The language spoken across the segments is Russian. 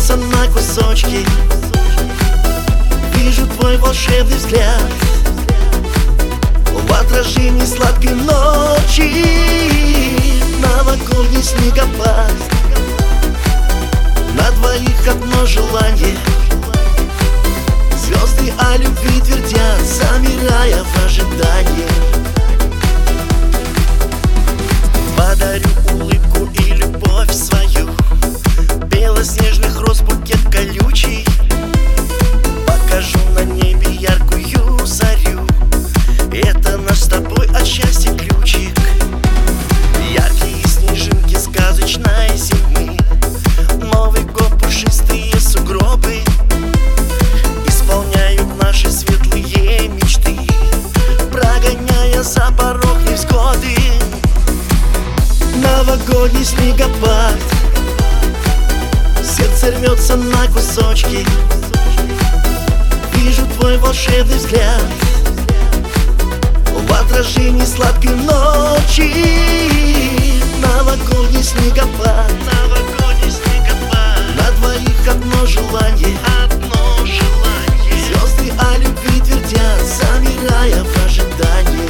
рвется на кусочки. Вижу твой волшебный взгляд в отражении сладкой ночи. Новогодний снегопад, на двоих одно желание. Звезды о любви твердят, замирая в ожидании. Подарю улыбку и любовь свою, белоснежных роз букет колючий. Покажу на небе яркую зарю, это наш с тобой от счастья ключик. Яркие снежинки сказочной зимы, Новый год пушистые сугробы исполняют наши светлые мечты, прогоняя за порог невзгоды. Новогодний снегопад, сердце рвется на кусочки. Вижу твой волшебный взгляд в отражении сладкой ночи. Новогодний снегопад, на двоих одно желание. Звезды о любви твердят, замирая в ожидании.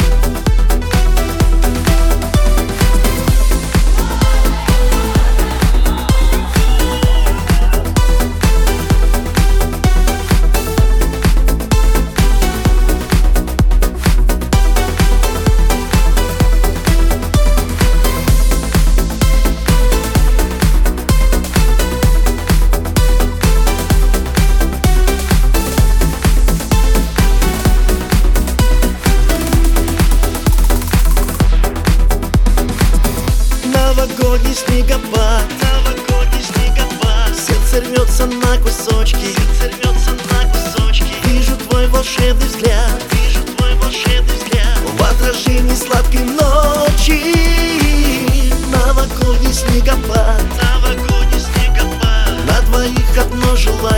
Новогодний снегопад, сердце рвется на кусочки. Вижу твой волшебный взгляд в отражении сладкой ночи. Новогодний снегопад, на двоих одно желание.